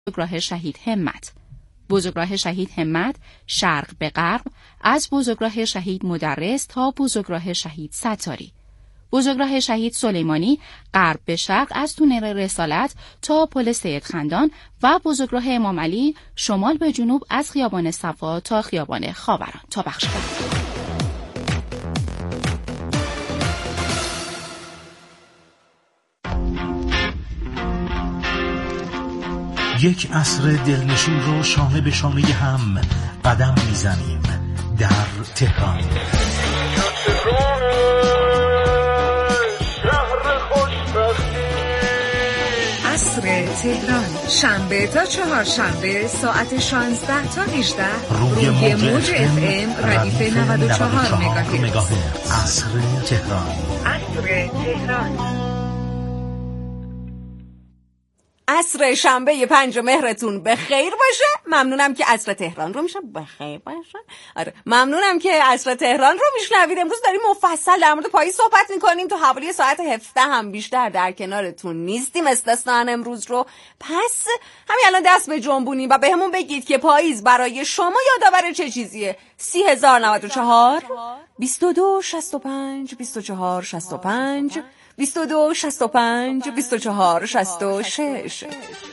بزرگراه شهید همت. بزرگراه شهید همت شرق به غرب از بزرگراه شهید مدرس تا بزرگراه شهید ستاری. بزرگراه شهید سلیمانی غرب به شرق از تونل رسالت تا پل سید خندان و بزرگراه امام علی شمال به جنوب از خیابان صفا تا خیابان خاوران تا بخش غرب. یک عصر دلنشین رو شانه به شانه هم قدم میزنیم در تهران. عصر تهران، شنبه تا چهارشنبه ساعت 16 تا 18 روی موج FM ردیف 94 مگاهرتز. عصر تهران. عصر تهران. عصر شنبه 5 مهرتون به خیر باشه. ممنونم که عصر تهران رو میشم به خیر باشه. آره ممنونم که عصر تهران رو میشنوید. امروز داریم مفصل در مورد پاییز صحبت میکنیم. تا حوالی ساعت 17 هم بیشتر در کنارتون نیستیم استثناً امروز رو. پس همین الان دست به جنبونیم و بهمون بگید که پاییز برای شما یادآور چه چیزیه. 3094 22 65 24 65 22 65 24 66.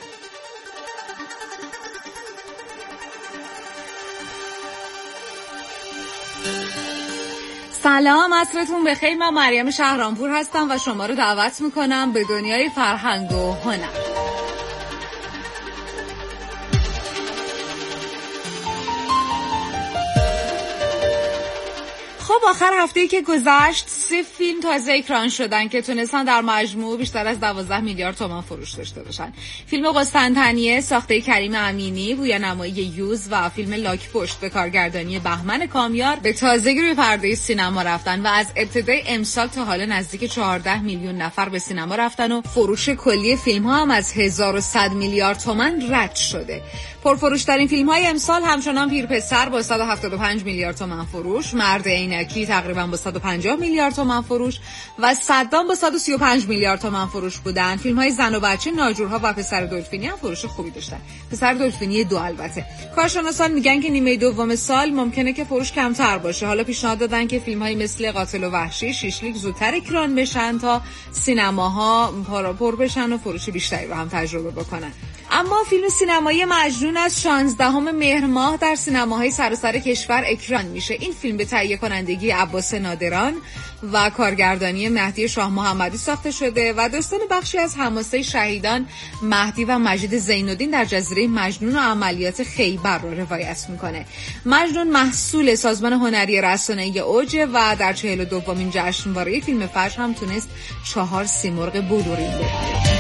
سلام، عصرتون بخیر. من مریم شهرامپور هستم و شما رو دعوت میکنم به دنیای فرهنگ و هنر. خب آخر هفته‌ای که گذشت 3 فیلم تازه اکران شدن که تونستن در مجموع بیشتر از 12 میلیارد تومان فروش داشته باشن. فیلم قسطنطنیه ساخته کریم امینی، بویانمایی یوز و فیلم لاک پشت به کارگردانی بهمن کامیار به تازگی روی پرده سینما رفتن و از ابتدای امسال تا حالا نزدیک 14 میلیون نفر به سینما رفتن و فروش کلی فیلم‌ها هم از 1100 میلیارد تومان رد شده. پرفروش‌ترین فیلم‌های امسال همچنان پیرپسر با 175 میلیارد تومان فروش، مرد عینکی تقریبا با 150 میلیارد تومان فروش و صدام با 135 میلیارد تومان فروش بودن. فیلم‌های زن و بچه، ناجورها و پسر دلفینی هم فروش خوبی داشتن. پسر دلفینی 2 البته. کارشناسان میگن که نیمه دوم سال ممکنه که فروش کمتر باشه. حالا پیشنهاد دادن که فیلم‌های مثل قاتل و وحشی، شیشلیک زودتر اکران بشن تا سینماها پر بشن و فروش بیشتری رو هم تجربه بکنن. اما فیلم سینمایی مجنون از 16 مهر ماه در سینماهای سراسر کشور اکران میشه. این فیلم به تهیه کنندگی عباس نادران و کارگردانی مهدی شاه محمدی ساخته شده و داستان بخشی از حماسه شهیدان مهدی و مجید زین‌الدین در جزیره مجنون و عملیات خیبر رو روایت میکنه. مجنون محصول سازمان هنری رسانه‌ای اوج و در 42مین جشنواره فیلم فجر هم تونست 4 سیمرغ بلورین بگیره.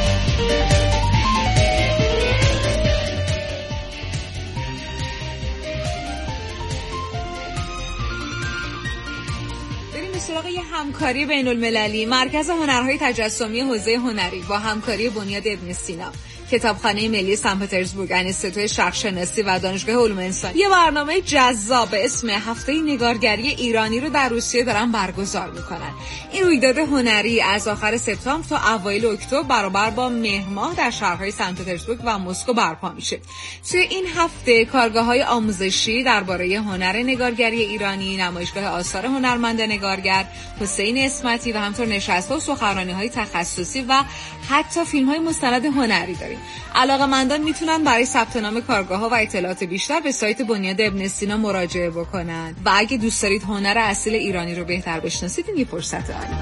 سراغ یه همکاری بین‌المللی. مرکز هنرهای تجسمی حوزه هنری با همکاری بنیاد ابن سینا، کتابخانه ملی سن پترزبورگ، انستیتوی شرق‌شناسی و دانشگاه علوم انسانی یه برنامه جذاب به اسم هفته نگارگری ایرانی رو در روسیه دارن برگزار میکنن. این رویداد هنری از آخر سپتامبر تا اوایل اکتبر برابر با مهر ماه در شهرهای سن پترزبورگ و مسکو برپا میشه. توی این هفته کارگاه‌های آموزشی درباره هنر نگارگری ایرانی، نمایشگاه آثار هنرمند نگارگر حسین اسمتی و همینطور نشست‌ها و سخنرانی‌های تخصصی و حتی فیلم‌های مستند هنری داریم. علاقه‌مندان میتونن برای ثبت نام کارگاه‌ها و اطلاعات بیشتر به سایت بنیاد ابن سینا مراجعه بکنن و اگه دوست دارید هنر اصیل ایرانی رو بهتر بشناسید این یه فرصت عالیه.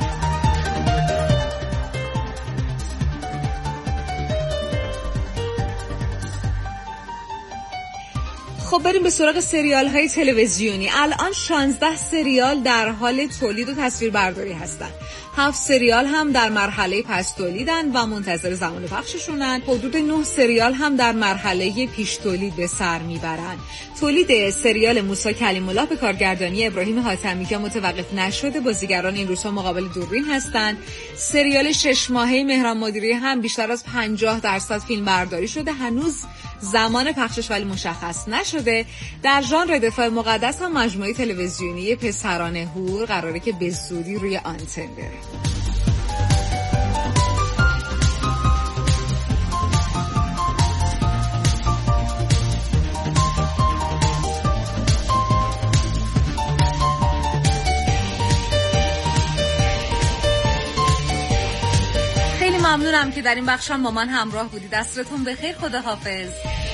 خب بریم به سراغ سریال های تلویزیونی. الان 16 سریال در حال تولید و تصویربرداری هستن. 7 سریال هم در مرحله پس تولیدن و منتظر زمان پخششونن. حدود 9 سریال هم در مرحله پیش تولید به سر میبرن. تولید سریال موسی کلیم الله به کارگردانی ابراهیم حاتمی که متوقف نشده، بازیگران این روزها مقابل دوربین هستن. سریال 6 ماهه مهران مدیری هم بیشتر از 50% فیلم برداری شده. هنوز زمان پخشش ولی مشخص نشده. در ژانر دفاع مقدس هم مجموعه تلویزیونی پسران هور قراره که به زودی روی آنتن بره. ممنونم که در این بخشم با من همراه بودید. دستتون بخیر. خداحافظ.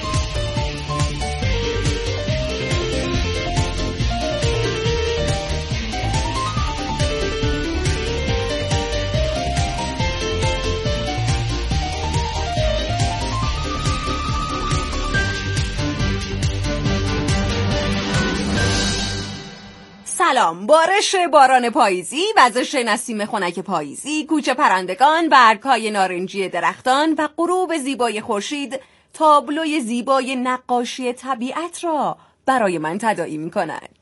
سلام. بارش باران پاییزی، وزش نسیم خنک پاییزی، کوچ پرندگان، برگ‌های نارنجی درختان و غروب زیبای خورشید تابلوی زیبای نقاشی طبیعت را برای من تداعی می‌کند.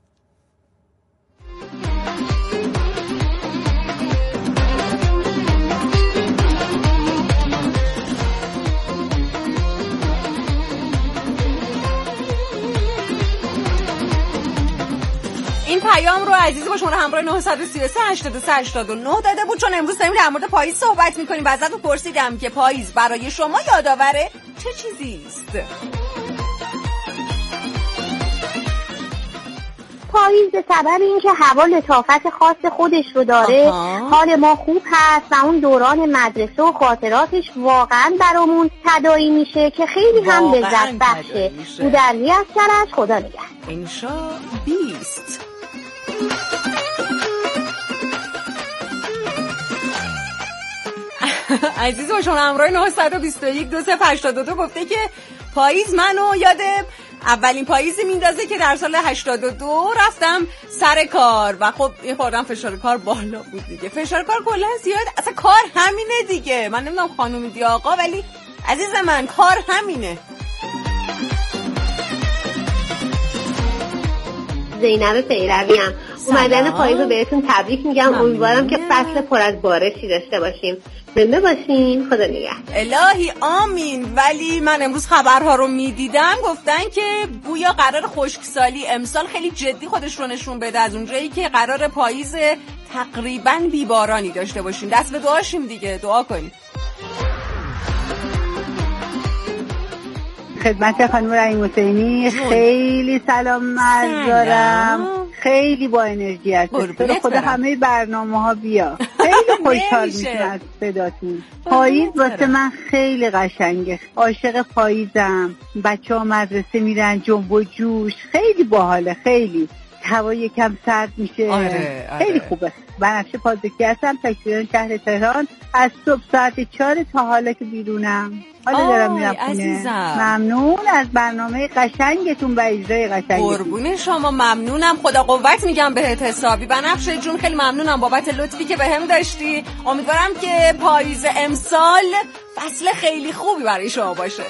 این پیام رو عزیزی با شماره همراه 933 83 89 داده بود، چون امروز داریم در مورد پاییز صحبت میکنیم و ازتون پرسیدم که پاییز برای شما یادآور چه چیزی است؟ پاییز به سبب اینکه هوا لطافت خاص خودش رو داره، حال ما خوب هست و اون دوران مدرسه و خاطراتش واقعا برامون تداعی میشه که خیلی هم لذت بخشه. بودرلی از کرج، خدا نگهدار. انشا 20. عزیز با شما همراه 921 2382 گفته که پاییز منو یاد اولین پاییزی میندازه که در سال 82 رفتم سر کار و خب یه خوردم فشار کار بالا بود دیگه. فشار کار کلا زیاد، اصلا کار همینه دیگه. من نمیدونم خانومی دی آقا، ولی عزیز من کار همینه. زینب پیروی هم. اومدن پاییز رو بهتون تبریک میگم. امیدوارم که فصل پر از بارشی داشته باشیم. زنده باشین. خدا نگهدار. الهی آمین. ولی من امروز خبرها رو میدیدم، گفتن که گویا قرار خشکسالی امسال خیلی جدی خودش رو نشون بده، از اونجایی که قرار پاییز تقریبا بیبارانی داشته باشیم. دست به دعاشیم دیگه، دعا کنیم. خدمت خانم رحیم حسینی خیلی سلام عرض دارم. خیلی با انرژی هست. خدا همه برنامه‌ها بیا. خیلی خوشحال میشم از صداتون. پاییز واسه من خیلی قشنگه. عاشق پاییزم. بچه‌ها مدرسه میرن، جنب و جوش، خیلی باحاله. خیلی هوا یکم سرد میشه. آره. خیلی خوبه. بنفشه پازکی هستم، تکسیران شهر تهران. از صبح ساعت 4 تا حالا که بیرونم. حالا دارم میرم خونه. ممنون از برنامه قشنگتون و اجرای قشنگتون. قربون شما. ممنونم. خدا قوت میگم بهت حسابی. بنفشه جون خیلی ممنونم بابت لطفی که بهم داشتی. امیدوارم که پاییز امسال فصل خیلی خوبی برای شما باشه.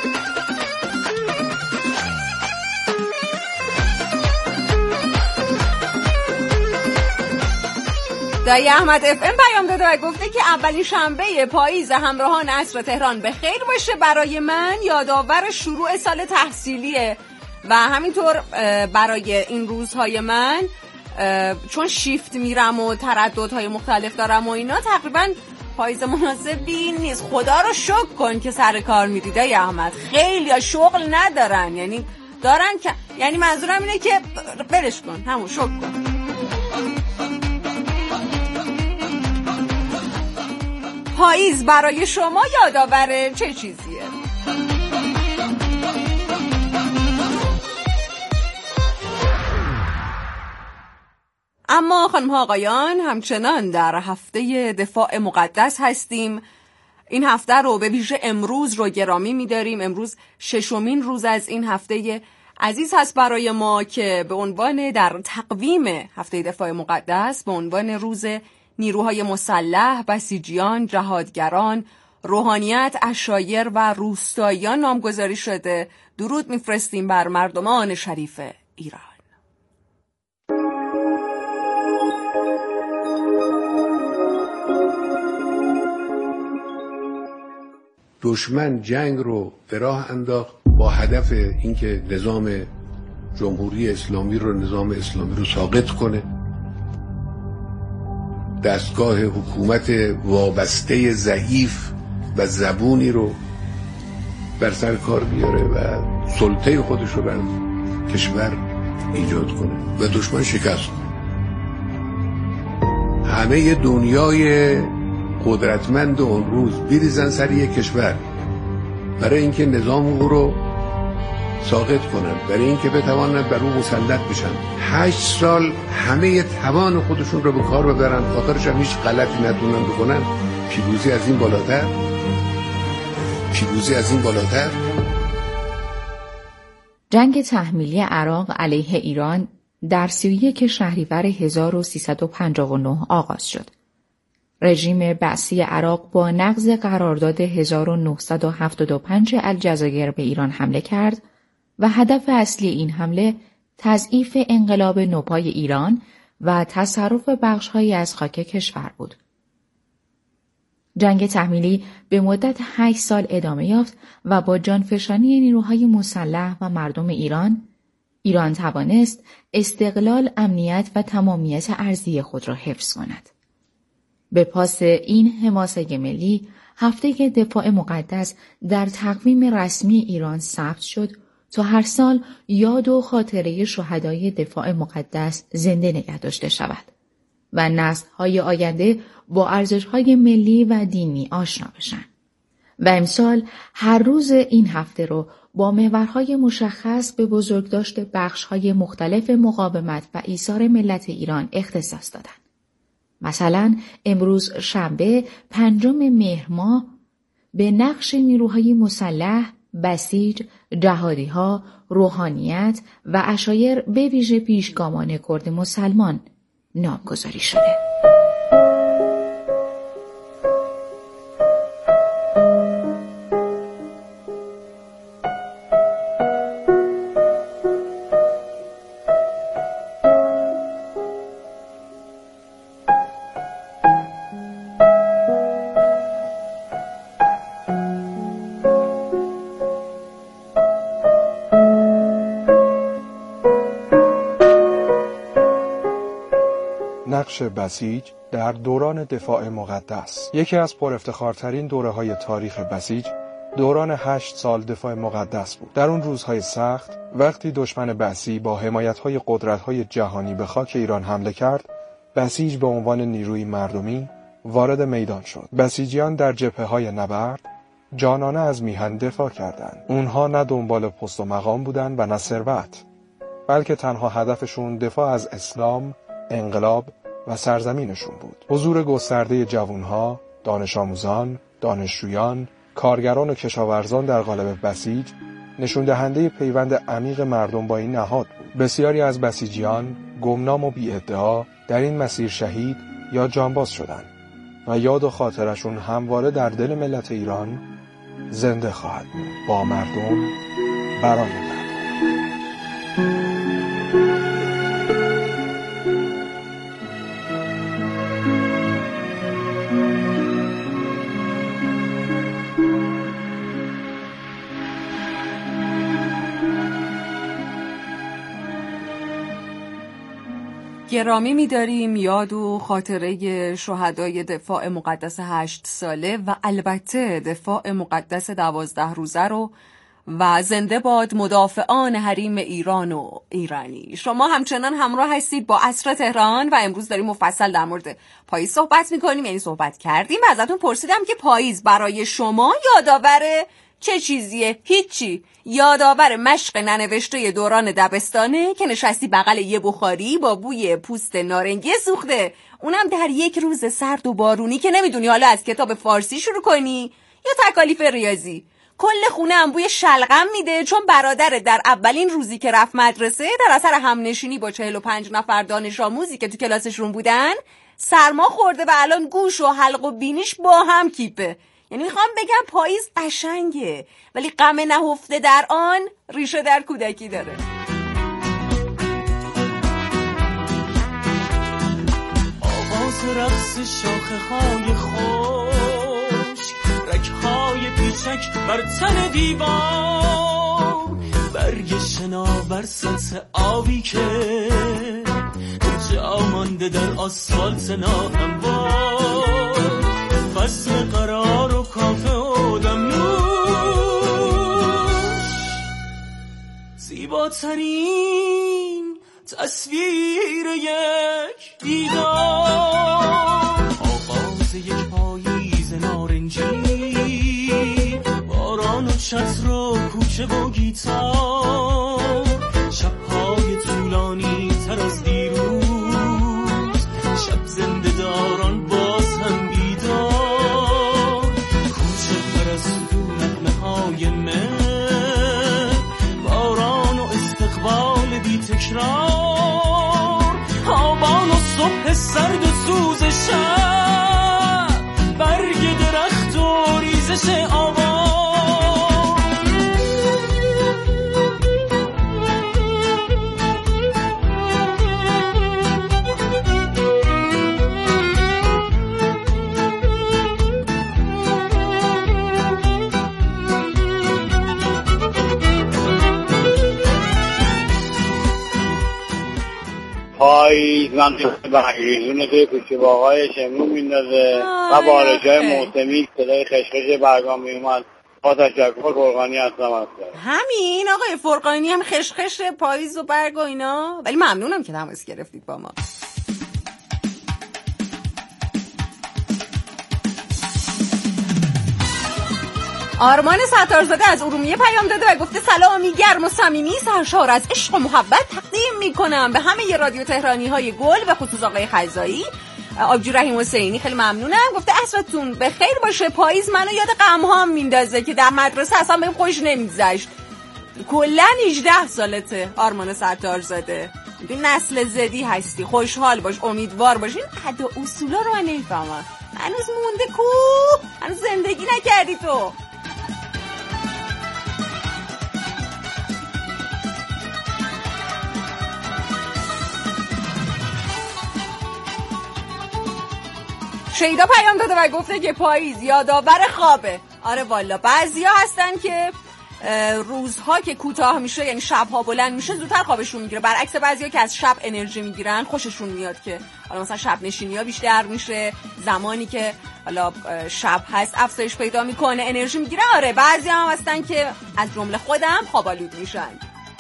دایی احمد اف ام پیام داده و گفته که اولین شنبه پاییز همراهان عصر تهران به خیر باشه. برای من یادآور شروع سال تحصیلیه و همینطور برای این روزهای من چون شیفت میرم و ترددهای مختلف دارم و اینا، تقریبا پاییز مناسبی نیست. خدا رو شکر کن که سر کار میری دایی احمد. خیلی شغل ندارن، یعنی دارن که، یعنی منظورم اینه که برش کن، همون شکر کن. پاییز برای شما یادآور چه چیزیه؟ اما خانم ها آقایان، همچنان در هفته دفاع مقدس هستیم. این هفته رو به ویژه امروز رو گرامی می‌داریم. امروز 6مین روز از این هفته عزیز هست برای ما که به عنوان در تقویم هفته دفاع مقدس به عنوان روز نیروهای مسلح، بسیجیان، جهادگران، روحانیت، عشایر و روستاییان نامگذاری شده. درود میفرستیم بر مردمان شریف ایران. دشمن جنگ رو به راه انداخت با هدف اینکه نظام جمهوری اسلامی رو، نظام اسلامی رو ساقط کنه، دستگاه حکومت وابسته ضعیف و زبونی رو بر سر کار بیاره و سلطه خودش رو بر کشور ایجاد کنه و دشمن شکست. همه دنیای قدرتمند اون روز بریزن سر یک کشور برای اینکه نظام او رو ساقط کنن، برای اینکه بتوانند بر او مسلط بشن. 8 سال همه توان خودشون رو به کار ببرن، آخرش هم هیچ غلطی نتونن بکنن. پیروزی از این بالاتر؟ پیروزی از این بالاتر؟ جنگ تحمیلی عراق علیه ایران در 31 شهریور 1359 آغاز شد. رژیم بعثی عراق با نقض قرارداد 1975 الجزایر به ایران حمله کرد و هدف اصلی این حمله تضعیف انقلاب نوپای ایران و تصرف بخش‌هایی از خاک کشور بود. جنگ تحمیلی به مدت 8 سال ادامه یافت و با جانفشانی نیروهای مسلح و مردم ایران توانست استقلال، امنیت و تمامیت ارضی خود را حفظ کند. به پاس این حماسه ملی، هفته دفاع مقدس در تقویم رسمی ایران ثبت شد تا هر سال یاد و خاطره شهدای دفاع مقدس زنده نگه داشته شود و نسل‌های آینده با ارزش‌های ملی و دینی آشنا بشن. و امسال هر روز این هفته رو با محورهای مشخص به بزرگداشت بخش‌های مختلف مقاومت و ایثار ملت ایران اختصاص دادن. مثلا امروز شنبه 5 مهر ماه به نقش نیروهای مسلح، بسیج، جهادی‌ها، روحانیت و عشایر به ویژه پیشگامان کرد مسلمان نامگذاری شده. نقش بسیج در دوران دفاع مقدس. یکی از پرافتخارترین دوره‌های تاریخ بسیج دوران 8 سال دفاع مقدس بود. در اون روزهای سخت، وقتی دشمن بعثی با حمایت‌های قدرت‌های جهانی به خاک ایران حمله کرد، بسیج به عنوان نیروی مردمی وارد میدان شد. بسیجیان در جبهه‌های نبرد جانانه از میهن دفاع کردند. اونها نه دنبال پست و مقام بودند و نه ثروت، بلکه تنها هدفشون دفاع از اسلام، انقلاب و سرزمینشون بود. حضور گسترده جوانها، دانش آموزان، دانشجویان، کارگران و کشاورزان در قالب بسیج نشون دهنده پیوند عمیق مردم با این نهاد بود. بسیاری از بسیجیان گمنام و بی‌ادعا در این مسیر شهید یا جانباز شدند و یاد و خاطرشون همواره در دل ملت ایران زنده خواهد بود. با مردم، برای مردم. گرامی می‌داریم یاد و خاطره شهدای دفاع مقدس 8 ساله و البته دفاع مقدس 12 روزه رو و زنده باد مدافعان حریم ایران و ایرانی. شما همچنان همراه هستید با عصر تهران و امروز داریم مفصل در مورد پاییز صحبت می‌کنیم. یعنی صحبت کردیم و ازتون پرسیدم که پاییز برای شما یادآور چه چیزیه؟ هیچی. یادآور مشق ننوشته دوران دبستانه که نشستی بغل یه بخاری با بوی پوست نارنگی سوخته، اونم در یک روز سرد و بارونی که نمیدونی حالا از کتاب فارسی شروع کنی یا تکالیف ریاضی. کل خونه هم بوی شلغم میده چون برادر در اولین روزی که رفت مدرسه در اثر همنشینی با 45 نفر دانش آموزی که تو کلاسشون بودن سرما خورده و الان گوش و حلق و بینیش با هم کیپه. یعنی میخوام بگم پاییز قشنگه ولی غم نهفته در آن ریشه در کودکی داره. آواز رقص شاخه‌های خشک، رگ‌های پیچک بر تن دیوار، برگ شناور سطح آبی که جا مانده در آسفالت ناهموار، فصل قرار و کافه و دمنوش، زیباترین تصویر یک دیدار. آغاز مثل یک پاییز نارنجی، باران و چتر و کوچه و گیتار، شب‌های طولانی تر از دیروز، شب زنده داران باز هم بیدار، کوچه پرستو نغمه‌های مه، باران و استقبال بی تکرار، آبان و صبح سرد و سوز شب، برگ درخت و ریزش آبان. پاییز منطقه برگریزونه توی کوچه باغای شمرون میندازه و بارش‌های موسمی صدای خشخش برگام میومد. با تشکر فرقانی هستم. همین آقای فرقانی هم خشخش پاییز و برگ و اینا، ولی ممنونم که تماس گرفتید با ما. آرمان ستارزاده از ارومیه پیام داده و گفته سلامی گرم و صمیمی سرشار از عشق و محبت تقدیم میکنم به همه رادیو تهرانی های گل و خصوص آقای خزایی. آبجو رحیم حسینی خیلی ممنونم، گفته عصرتون به خیر باشه. پاییز منو یاد غم‌هام میندازه که در مدرسه اصلا بهم خوش نمیگذشت. کلا 18 سالته آرمان ستارزاده، نسل زدی هستی، خوشحال باش، امیدوار باش. این قد و اصولا رو من نمیفهمم، هنوز مونده کو، هنوز زندگی نکردی تو. شیدا پیام داده و گفته که پاییز یادآور خوابه. آره والا بعضیا هستن که روزها که کوتاه میشه، یعنی شبها بلند میشه، زودتر خوابشون میگیره، برعکس بعضیا که از شب انرژی میگیرن خوششون میاد که حالا مثلا شب نشینی‌ها بیشتر میشه، زمانی که حالا شب هست افزایش پیدا میکنه، انرژی میگیره. آره بعضیا هم هستن که از جمله خودم خوابالود میشن.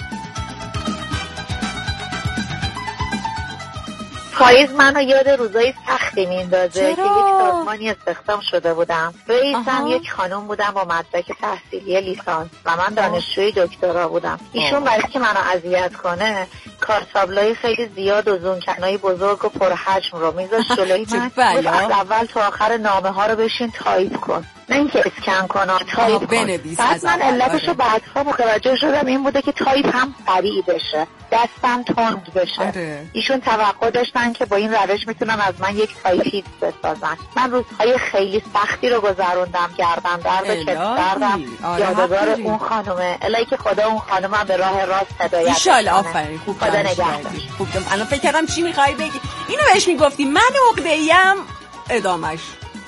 پاییز منو یاد روزای سختی میندازه که یک سازمانی استخدام شده بودم. رئیسم یک خانم بودم با مدرک تحصیلی لیسانس و من دانشجوی دکترا بودم. ایشون برای که منو اذیت کنه کارتابلای خیلی زیاد و زونکنای بزرگ و پرحجم رو میذاشت جلوی من. از اول تا آخر نامه ها رو بشین تایپ کن، نه اینکه اسکن کن، تایپ کن. بعد من علتشو بعدها متوجه شدم این بوده که تایپ هم سریع بشه، دستم تند بشه. ایشون توقع داشتن که با این روش میتونن از من یک تایپیست بسازن. من روزهای خیلی سختی رو گذروندم، گردن درد و کتف دردم یادگار اون خانومه. الهی که خدا اون خانومم به راه راست هدایت کنه. ایشالله. آفرین، خوب خدا نگهدارش. خوب. الان فکر کردم چی میخوای بگی، اینو بهش میگفتی من عقده‌ایم ادامش.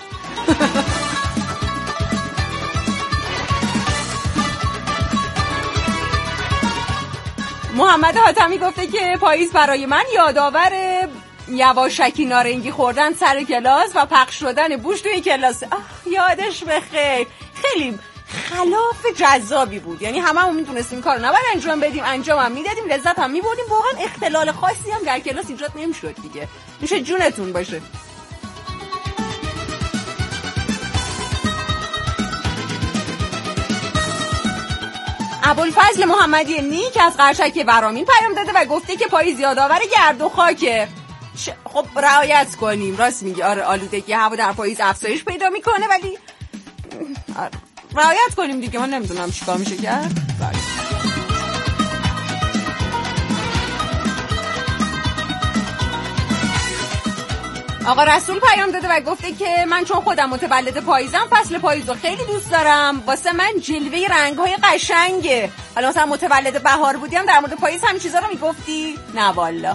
محمد حاتمی گفته که پاییز برای من یادآور یواشکی نارنگی خوردن سر کلاس و پخش شدن بوش توی کلاس. یادش بخیر، خیلی خلاف جذابی بود. یعنی هممون میدونستیم این کارو نباید انجام بدیم، انجام هم میدادیم، لذت هم میبردیم. واقعا اختلال خاصی هم در کلاس ایجاد نمیشد دیگه. میشه جونتون باشه. ابوالفضل محمدی نیک از قرشک ورامین پیام داده و گفته که پاییز یادآور گرد و خاکه. خب رعایت کنیم، راست میگه. آره آلودگی هوا در پاییز افزایش پیدا میکنه، ولی رعایت کنیم دیگه. من نمیدونم چیکار میشه کرد. آقا رسول پیام داده و گفته که من چون خودم متولد پاییزم فصل پاییز رو خیلی دوست دارم. واسه من جلوه رنگ‌های قشنگه. حالا مثلا متولد بهار بودیم در مورد پاییز همین چیزا رو میگفتی؟ نه والا.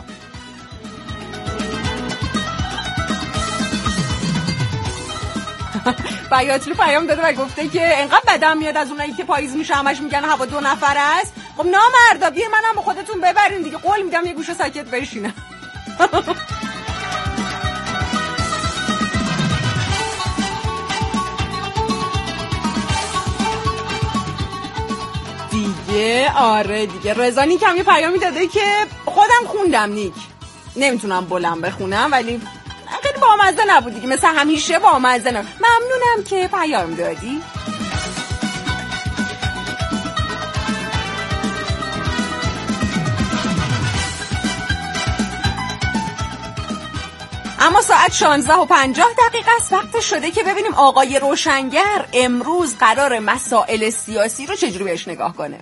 بیاتلو پیام داده و گفته که انقدر بدم میاد از اونایی که پاییز میشه همش میگن هوا 2 نفر است. خب نامردا بیاین منم با خودتون ببرین دیگه. قول میدم یه گوشه ساکت بشینم. دیگه آره دیگه. رضا نیک هم یه پیامی داده که خودم خوندم نیک، نمیتونم بلند بخونم ولی خیلی بامزه نبود دیگه، مثل همیشه بامزه نبود. ممنونم که پیام دادی. اما ساعت 16:50 است. وقت شده که ببینیم آقای روشنگر امروز قرار مسائل سیاسی رو چجوری بهش نگاه کنه.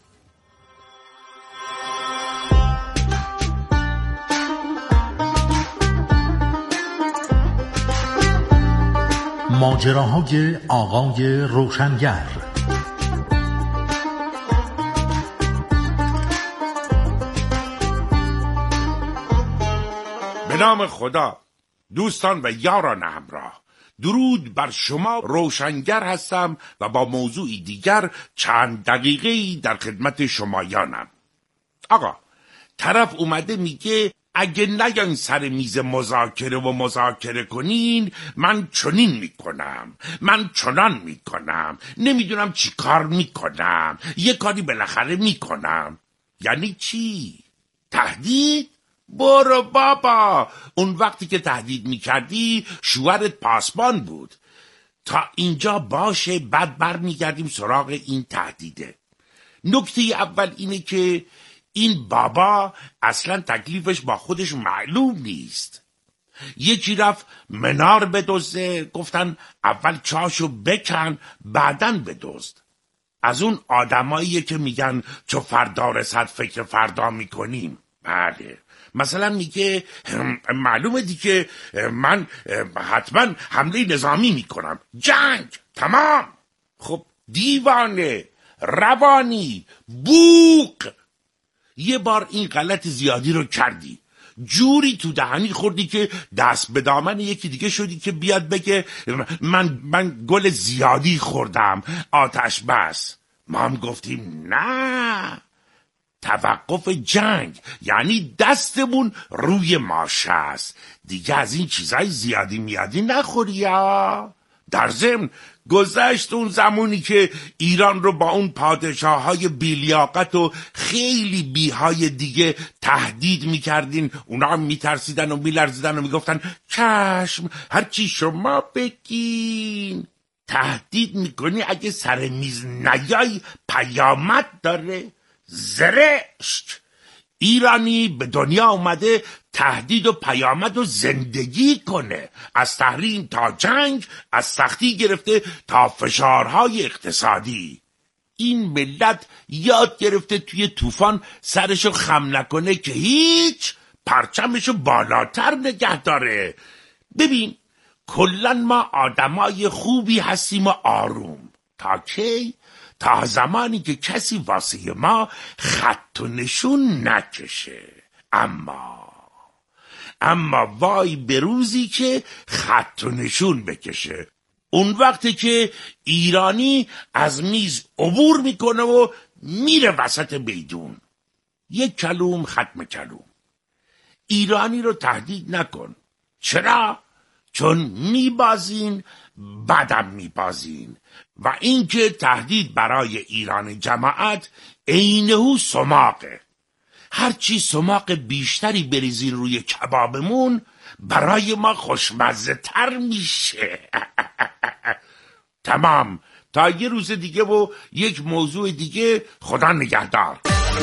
ماجراهای آقای روشنگر. به نام خدا. دوستان و یاران همراه، درود بر شما. روشنگر هستم و با موضوعی دیگر چند دقیقه‌ای در خدمت شمایانم. آقا، طرف اومده میگه اگه نیان سر میز مذاکره کنین من چنین میکنم، من چنان میکنم، نمیدونم چی کار میکنم، یه کاری بالاخره میکنم. یعنی چی؟ تهدید؟ برو بابا، اون وقتی که تهدید میکردی شوهرت پاسبان بود. تا اینجا باشه، بعد برمیگردیم سراغ این تهدیده. نکته اول اینه که این بابا اصلا تکلیفش با خودش معلوم نیست. یکی رفت منار بدزده، گفتن اول چاشو بکن بعدن بدزد. از اون آدماییه که میگن چو فردا رسد فکر فردا میکنیم. بله، مثلا میگه معلومه دیگه من حتما حمله نظامی میکنم، جنگ تمام. خب دیوانه، روانی، بوق. یه بار این غلط زیادی رو کردی، جوری تو دهنی خوردی که دست به دامن یکی دیگه شدی که بیاد بگه من گل زیادی خوردم، آتش بس. ما هم گفتیم نه، توقف جنگ یعنی دستمون روی ماشه است دیگه، از این چیزای زیادی میادی نخوری. یا در ضمن گذشت اون زمانی که ایران رو با اون پادشاه‌های بی‌لیاقت و خیلی بیهای دیگه تهدید میکردین، اونا هم میترسیدن و میلرزیدن و میگفتن چشم هرچی شما بگین. تهدید میکنی اگه سر میز نیای پیامد داره. زرشت. ایرانی به دنیا اومده تهدید و پیامد و زندگی کنه، از تحریم تا جنگ، از سختی گرفته تا فشارهای اقتصادی. این ملت یاد گرفته توی طوفان سرشو خم نکنه که هیچ، پرچمشو بالاتر نگه داره. ببین کلن ما آدمای خوبی هستیم و آروم. تا کی؟ تا زمانی که کسی واسه ما خط و نشون نکشه. اما وای به روزی که خط و نشون بکشه. اون وقتی که ایرانی از میز عبور میکنه و میره وسط میدون. یک کلوم ختم کلوم. ایرانی رو تهدید نکن. چرا؟ چون میبازین بعدم میبازین. و اینکه تهدید برای ایران جماعت عینه‌و سماقه. هرچی سماق بیشتری بریزین روی کبابمون برای ما خوشمزه تر میشه. تمام، تا یه روز دیگه و یک موضوع دیگه. خدا نگهدار.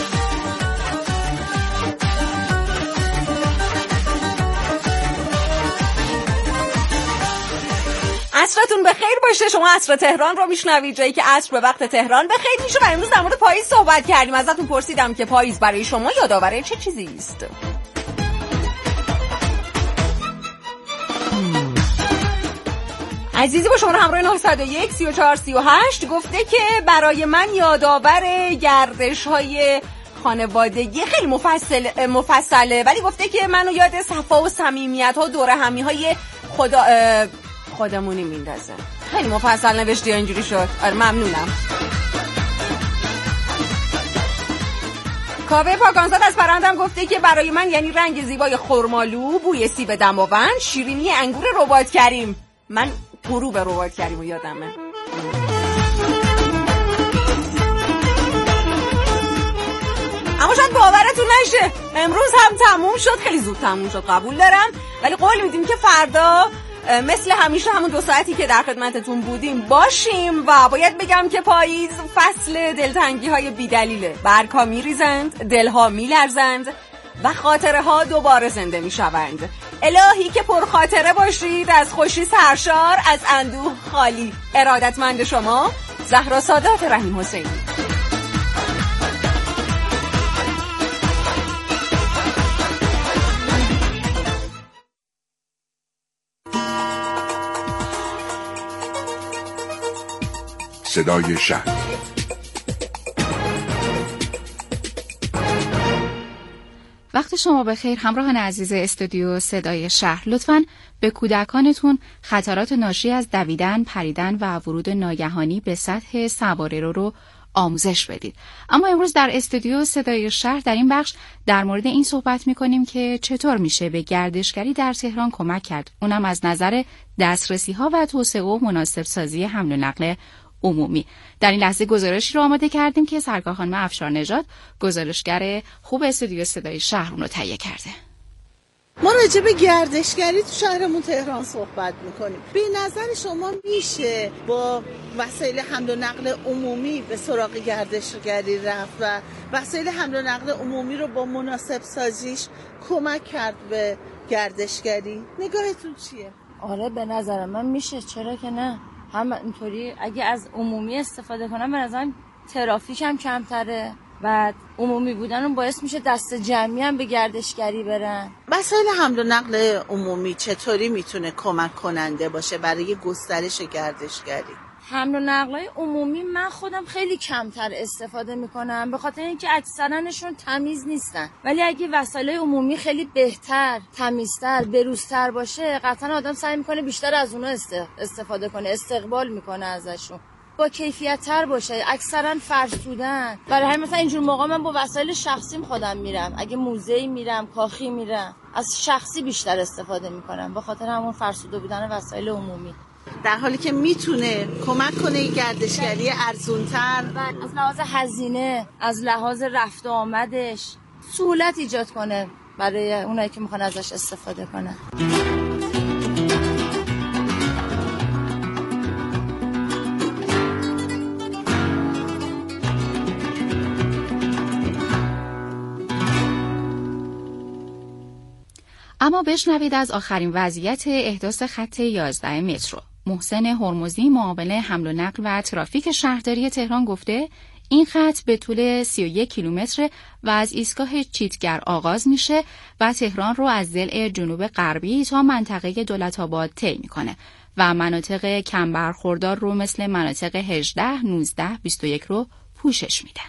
عصرتون بخیر باشه. شما عصر تهران رو میشنوید، جایی که عصر به وقت تهران بخیر میشه. و امروز در مورد پاییز صحبت کردیم. ازتون پرسیدم که پاییز برای شما یادآور چه چیزی است؟ عزیزی با شماره همراه 901 34 38 گفته که برای من یادآور گردش‌های خانوادگی. خیلی مفصله، ولی گفته که منو یاد صفا و صمیمیت‌ها و دور همی‌های خودمونی میندازه. خیلی مفصل نوشتی یا اینجوری شد؟ آره ممنونم. کاوه پاکانزاد از پرندم گفته که برای من یعنی رنگ زیبای خرمالو، بوی سیب دماوند، شیرینی انگور ربات کریم. من غروب ربات کریم رو یادمه. اما شاید باورتون باشه، امروز هم تموم شد، خیلی زود تموم شد قبول دارم، ولی قول میدیم که فردا مثل همیشه همون 2 ساعتی که در خدمتتون بودیم باشیم. و باید بگم که پاییز فصل دلتنگی های بی‌دلیله. برگ‌ها میریزند، دلها میلرزند و خاطره ها دوباره زنده میشوند. الهی که پرخاطره باشید، از خوشی سرشار، از اندوه خالی. ارادتمند شما زهرا سادات رحیم حسینی. صدای شهر. وقت شما بخیر همراهان عزیز استودیو صدای شهر. لطفاً به کودکانتون خطرات ناشی از دویدن، پریدن و ورود ناگهانی به سطح سواره رو آموزش بدید. اما امروز در استودیو صدای شهر در این بخش در مورد این صحبت می‌کنیم که چطور میشه به گردشگری در تهران کمک کرد، اونم از نظر دسترسی‌ها و توسعه و مناسب سازی حمل و نقل عمومی. در این لحظه گزارشی رو آماده کردیم که سرکار خانم افشارنژاد، گزارشگر خوب استودیو صدای شهر، رو تهیه کرده. ما راجع به گردشگری تو شهرمون تهران صحبت میکنیم. به نظر شما میشه با وسایل حمل و نقل عمومی به سراغ گردشگری رفت و وسایل حمل و نقل عمومی رو با مناسب سازیش کمک کرد به گردشگری؟ نگاهتون چیه؟ آره به نظر من میشه، چرا که نه؟ هم اینطوری اگه از عمومی استفاده کنم به نظرم ترافیک هم کمتره و عمومی بودن اون باعث میشه دست جمعی هم به گردشگری برن. وسایل حمل و نقل عمومی چطوری میتونه کمک کننده باشه برای گسترش گردشگری؟ حمل و نقلای عمومی من خودم خیلی کمتر استفاده میکنم به خاطر اینکه اکثرانشون تمیز نیستن، ولی اگه وسایل عمومی خیلی بهتر، تمیزتر، بروزتر باشه قطعا آدم سعی میکنه بیشتر از اونها استفاده کنه، استقبال میکنه ازشون. با کیفیت تر باشه، اکثرا فرسودن. برای همین مثلا اینجور موقع من با وسایل شخصیم خودم میرم، اگه موزه‌ای میرم، کاخی میرم، از شخصی بیشتر استفاده میکنم به خاطر همون فرسوده بودن وسایل عمومی. در حالی که میتونه کمک کنه گردشگری ارزونتر از لحاظ هزینه، از لحاظ رفت و آمدش سهولت ایجاد کنه برای اونایی که میخوان ازش استفاده کنن. اما بشنوید از آخرین وضعیت احداث خط 11 مترو. محسن هرمزی، معاون حمل و نقل و ترافیک شهرداری تهران گفته این خط به طول 31 کیلومتر و از ایستگاه چیتگر آغاز میشه و تهران رو از ضلع جنوب غربی تا منطقه دولت‌آباد طی میکنه و مناطق کم برخوردار رو مثل مناطق 18، 19، 21 رو پوشش میده.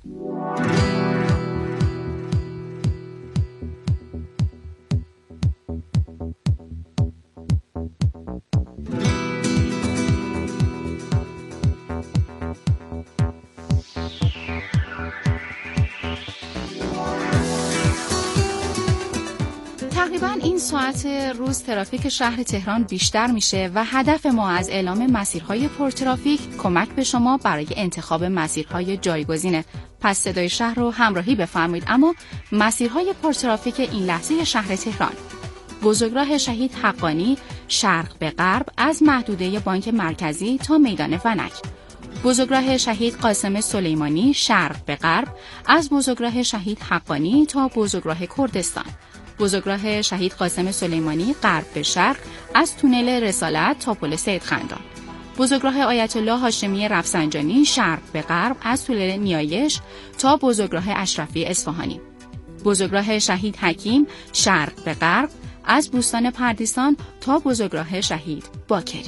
تقریباً این ساعت روز ترافیک شهر تهران بیشتر میشه و هدف ما از اعلام مسیرهای پرترافیک کمک به شما برای انتخاب مسیرهای جایگزینه. پس صدای شهر رو همراهی بفرمایید. اما مسیرهای پرترافیک این لحظه شهر تهران: بزرگراه شهید حقانی شرق به غرب از محدوده بانک مرکزی تا میدان ونک. بزرگراه شهید قاسم سلیمانی شرق به غرب از بزرگراه شهید حقانی تا بزرگراه کردستان. بزرگراه شهید قاسم سلیمانی غرب به شرق از تونل رسالت تا پل سید خندان. بزرگراه آیت الله هاشمی رفسنجانی شرق به غرب از تونل نیایش تا بزرگراه اشرفی اصفهانی. بزرگراه شهید حکیم شرق به غرب از بوستان پردیسان تا بزرگراه شهید باکری.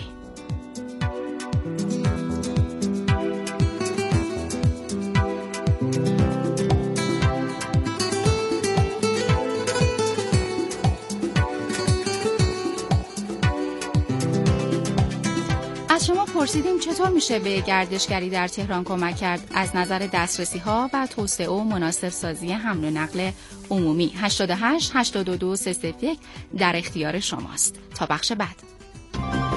از شما پرسیدیم چطور میشه به گردشگری در تهران کمک کرد از نظر دسترسی ها و توسعه و مناسب سازی حمل و نقل عمومی. 88 82 301 در اختیار شماست. تا بخش بعد.